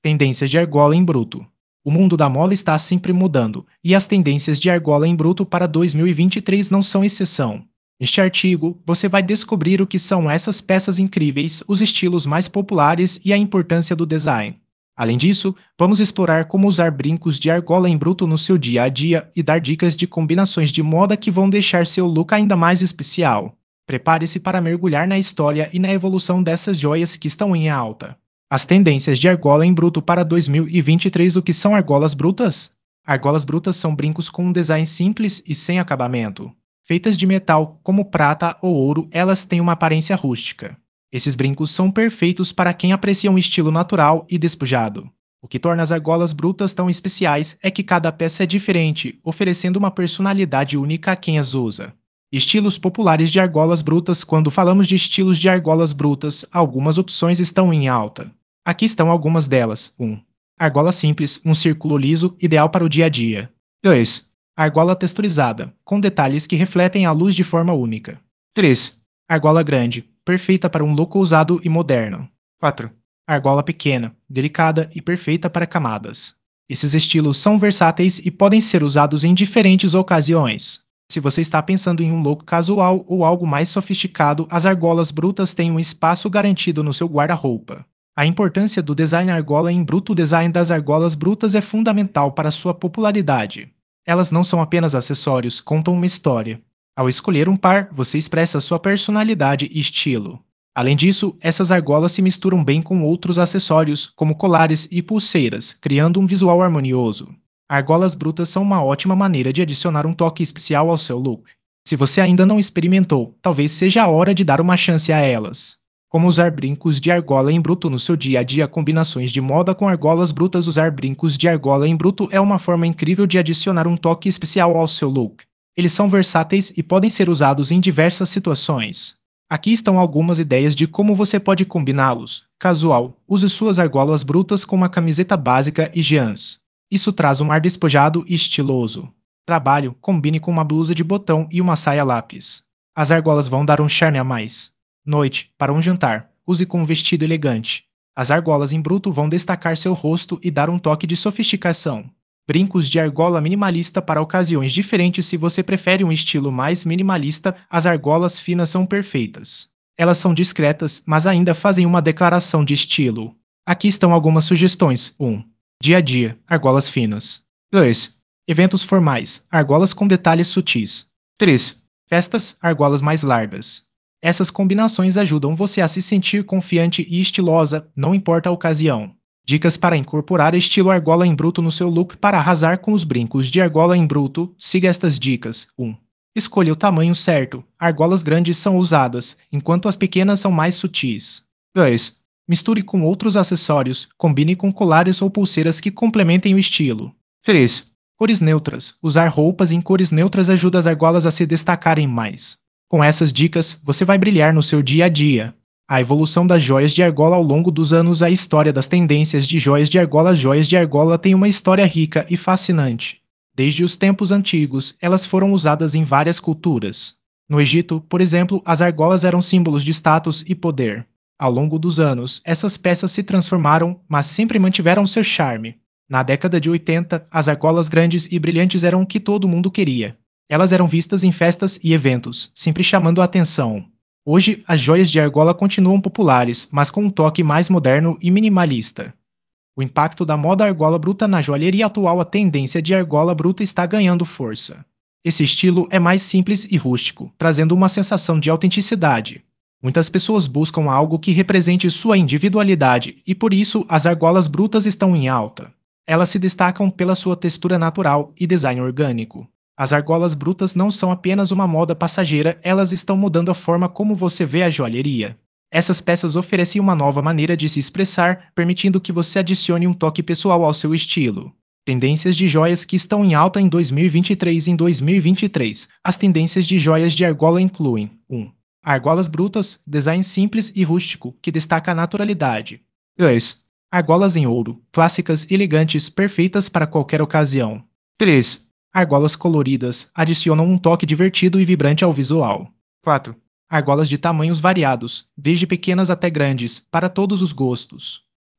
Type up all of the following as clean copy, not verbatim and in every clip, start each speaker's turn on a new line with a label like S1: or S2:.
S1: Tendências de argola em bruto. O mundo da moda está sempre mudando, e as tendências de argola em bruto para 2023 não são exceção. Neste artigo, você vai descobrir o que são essas peças incríveis, os estilos mais populares e a importância do design. Além disso, vamos explorar como usar brincos de argola em bruto no seu dia a dia e dar dicas de combinações de moda que vão deixar seu look ainda mais especial. Prepare-se para mergulhar na história e na evolução dessas joias que estão em alta. As tendências de argola em bruto para 2023. O que são argolas brutas? Argolas brutas são brincos com um design simples e sem acabamento. Feitas de metal, como prata ou ouro, elas têm uma aparência rústica. Esses brincos são perfeitos para quem aprecia um estilo natural e despojado. O que torna as argolas brutas tão especiais é que cada peça é diferente, oferecendo uma personalidade única a quem as usa. Estilos populares de argolas brutas. Quando falamos de estilos de argolas brutas, algumas opções estão em alta. Aqui estão algumas delas. 1. Argola simples, um círculo liso, ideal para o dia a dia. 2. Argola texturizada, com detalhes que refletem a luz de forma única. 3. Argola grande, perfeita para um look ousado e moderno. 4. Argola pequena, delicada e perfeita para camadas. Esses estilos são versáteis e podem ser usados em diferentes ocasiões. Se você está pensando em um look casual ou algo mais sofisticado, as argolas brutas têm um espaço garantido no seu guarda-roupa. A importância do design argola em bruto. O design das argolas brutas é fundamental para sua popularidade. Elas não são apenas acessórios, contam uma história. Ao escolher um par, você expressa sua personalidade e estilo. Além disso, essas argolas se misturam bem com outros acessórios, como colares e pulseiras, criando um visual harmonioso. Argolas brutas são uma ótima maneira de adicionar um toque especial ao seu look. Se você ainda não experimentou, talvez seja a hora de dar uma chance a elas. Como usar brincos de argola em bruto no seu dia a dia. Combinações de moda com argolas brutas. Usar brincos de argola em bruto é uma forma incrível de adicionar um toque especial ao seu look. Eles são versáteis e podem ser usados em diversas situações. Aqui estão algumas ideias de como você pode combiná-los. Casual: use suas argolas brutas com uma camiseta básica e jeans. Isso traz um ar despojado e estiloso. Trabalho: combine com uma blusa de botão e uma saia lápis. As argolas vão dar um charme a mais. Noite: para um jantar, use com um vestido elegante. As argolas em bruto vão destacar seu rosto e dar um toque de sofisticação. Brincos de argola minimalista para ocasiões diferentes. Se você prefere um estilo mais minimalista, as argolas finas são perfeitas. Elas são discretas, mas ainda fazem uma declaração de estilo. Aqui estão algumas sugestões. 1. Dia a dia, argolas finas. 2. Eventos formais, argolas com detalhes sutis. 3. Festas, argolas mais largas. Essas combinações ajudam você a se sentir confiante e estilosa, não importa a ocasião. Dicas para incorporar estilo argola em bruto no seu look. Para arrasar com os brincos de argola em bruto, siga estas dicas. 1. Escolha o tamanho certo. Argolas grandes são usadas, enquanto as pequenas são mais sutis. 2. Misture com outros acessórios. Combine com colares ou pulseiras que complementem o estilo. 3. Cores neutras. Usar roupas em cores neutras ajuda as argolas a se destacarem mais. Com essas dicas, você vai brilhar no seu dia a dia. A evolução das joias de argola ao longo dos anos. A história das tendências de joias de argola. As joias de argola têm uma história rica e fascinante. Desde os tempos antigos, elas foram usadas em várias culturas. No Egito, por exemplo, as argolas eram símbolos de status e poder. Ao longo dos anos, essas peças se transformaram, mas sempre mantiveram seu charme. Na década de 80, as argolas grandes e brilhantes eram o que todo mundo queria. Elas eram vistas em festas e eventos, sempre chamando a atenção. Hoje, as joias de argola continuam populares, mas com um toque mais moderno e minimalista. O impacto da moda argola bruta na joalheria atual. A tendência de argola bruta está ganhando força. Esse estilo é mais simples e rústico, trazendo uma sensação de autenticidade. Muitas pessoas buscam algo que represente sua individualidade e por isso as argolas brutas estão em alta. Elas se destacam pela sua textura natural e design orgânico. As argolas brutas não são apenas uma moda passageira, elas estão mudando a forma como você vê a joalheria. Essas peças oferecem uma nova maneira de se expressar, permitindo que você adicione um toque pessoal ao seu estilo. Tendências de joias que estão em alta em 2023. Em 2023, as tendências de joias de argola incluem: 1. Argolas brutas, design simples e rústico, que destaca a naturalidade. 2. Argolas em ouro, clássicas e elegantes, perfeitas para qualquer ocasião. 3. Argolas coloridas, adicionam um toque divertido e vibrante ao visual. 4. Argolas de tamanhos variados, desde pequenas até grandes, para todos os gostos.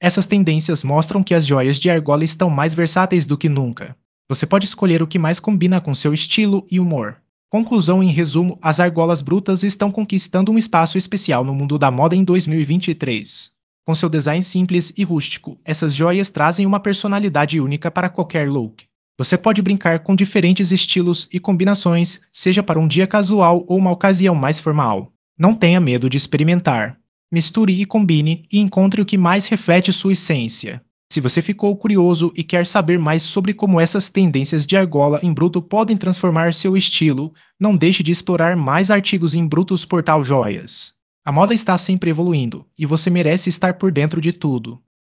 S1: Essas tendências mostram que as joias de argola estão mais versáteis do que nunca. Você pode escolher o que mais combina com seu estilo e humor. Conclusão em resumo, as argolas brutas estão conquistando um espaço especial no mundo da moda em 2023. Com seu design simples e rústico, essas joias trazem uma personalidade única para qualquer look. Você pode brincar com diferentes estilos e combinações, seja para um dia casual ou uma ocasião mais formal. Não tenha medo de experimentar. Misture e combine e encontre o que mais reflete sua essência. Se você ficou curioso e quer saber mais sobre como essas tendências de argola em bruto podem transformar seu estilo, não deixe de explorar mais artigos em Brutus Portal Joias. A moda está sempre evoluindo e você merece estar por dentro de tudo.